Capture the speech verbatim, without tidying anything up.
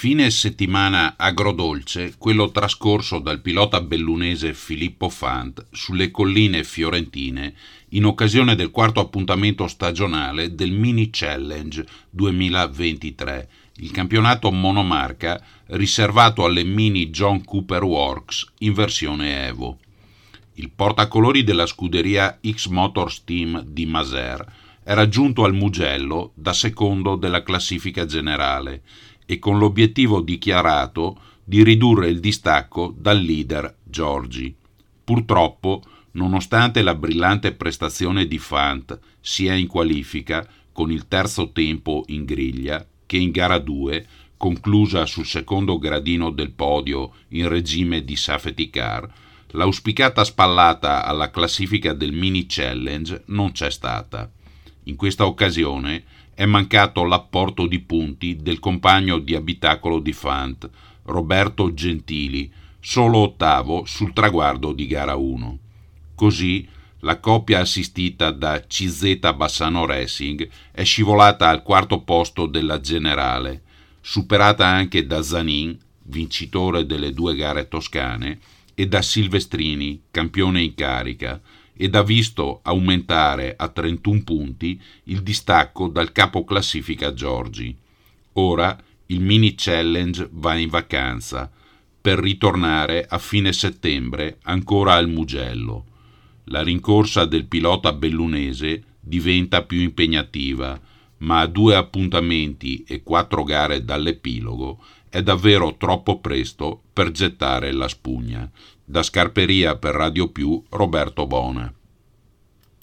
Fine settimana agrodolce, quello trascorso dal pilota bellunese Filippo Fant sulle colline fiorentine in occasione del quarto appuntamento stagionale del Mini Challenge duemilaventitré, il campionato monomarca riservato alle Mini John Cooper Works in versione Evo. Il portacolori della scuderia X-Motors Team di Maser era giunto al Mugello da secondo della classifica generale e con l'obiettivo dichiarato di ridurre il distacco dal leader Giorgi. Purtroppo, nonostante la brillante prestazione di Fant sia in qualifica con il terzo tempo in griglia che in gara due, conclusa sul secondo gradino del podio in regime di safety car, l'auspicata spallata alla classifica del Mini Challenge non c'è stata. In questa occasione è mancato l'apporto di punti del compagno di abitacolo di Fant, Roberto Gentili, solo ottavo sul traguardo di gara uno. Così la coppia assistita da C Z Bassano Racing è scivolata al quarto posto della generale, superata anche da Zanin, vincitore delle due gare toscane, e da Silvestrini, campione in carica, ed ha visto aumentare a trentuno punti il distacco dal capo classifica Giorgi. Ora il Mini Challenge va in vacanza, per ritornare a fine settembre ancora al Mugello. La rincorsa del pilota bellunese diventa più impegnativa, ma a due appuntamenti e quattro gare dall'epilogo è davvero troppo presto per gettare la spugna. Da Scarperia per Radio Più, Roberto Bona.